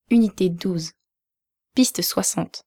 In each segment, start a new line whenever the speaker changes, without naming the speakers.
Unité 12. Piste 60.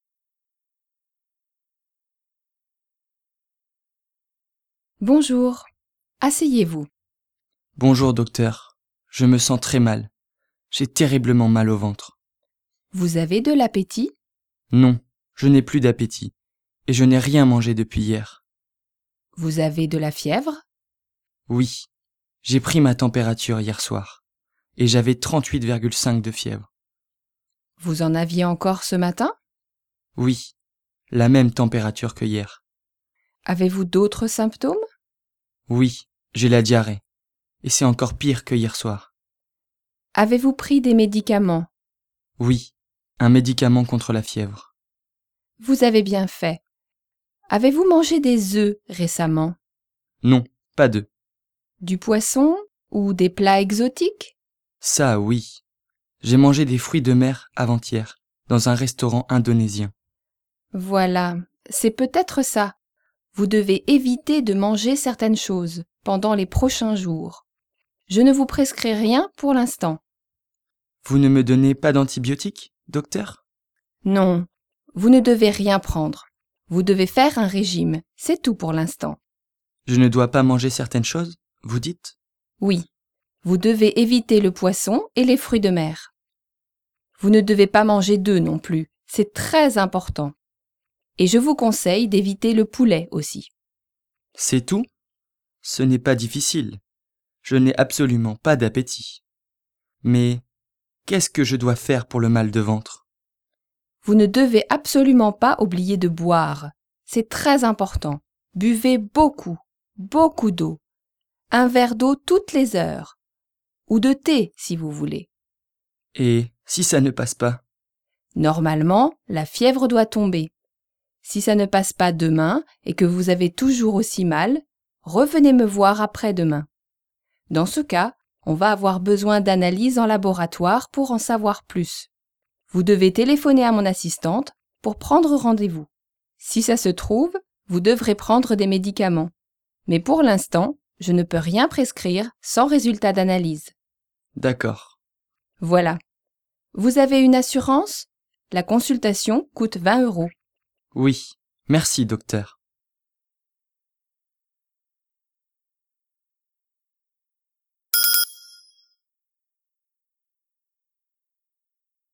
Bonjour. Asseyez-vous.
Bonjour docteur, je me sens très mal. J'ai terriblement mal au ventre.
Vous avez de l'appétit?
Non, je n'ai plus d'appétit et je n'ai rien mangé depuis hier.
Vous avez de la fièvre?
Oui, j'ai pris ma température hier soir et j'avais 38,5 de fièvre.
Vous en aviez encore ce matin?
Oui, la même température que hier.
Avez-vous d'autres symptômes?
Oui, j'ai la diarrhée et c'est encore pire que hier soir.
Avez-vous pris des médicaments?
Oui, un médicament contre la fièvre.
Vous avez bien fait. Avez-vous mangé des œufs récemment?
Non, pas d'œufs.
Du poisson ou des plats exotiques?
Ça, oui. J'ai mangé des fruits de mer avant-hier dans un restaurant indonésien.
Voilà, c'est peut-être ça. Vous devez éviter de manger certaines choses pendant les prochains jours. Je ne vous prescris rien pour l'instant.
Vous ne me donnez pas d'antibiotiques, docteur?
Non, vous ne devez rien prendre. Vous devez faire un régime, c'est tout pour l'instant.
Je ne dois pas manger certaines choses, vous dites?
Oui, vous devez éviter le poisson et les fruits de mer. Vous ne devez pas manger d'œufs non plus, c'est très important. Et je vous conseille d'éviter le poulet aussi.
C'est tout? Ce n'est pas difficile. Je n'ai absolument pas d'appétit. Mais qu'est-ce que je dois faire pour le mal de ventre?
Vous ne devez absolument pas oublier de boire. C'est très important. Buvez beaucoup, beaucoup d'eau. Un verre d'eau toutes les heures. Ou de thé si vous voulez.
Et si ça ne passe pas?
Normalement, la fièvre doit tomber. Si ça ne passe pas demain et que vous avez toujours aussi mal, revenez me voir après-demain. Dans ce cas, on va avoir besoin d'analyses en laboratoire pour en savoir plus. Vous devez téléphoner à mon assistante pour prendre rendez-vous. Si ça se trouve, vous devrez prendre des médicaments. Mais pour l'instant, je ne peux rien prescrire sans résultat d'analyse.
D'accord.
Voilà. Vous avez une assurance? La consultation coûte 20 €.
Oui, merci, docteur.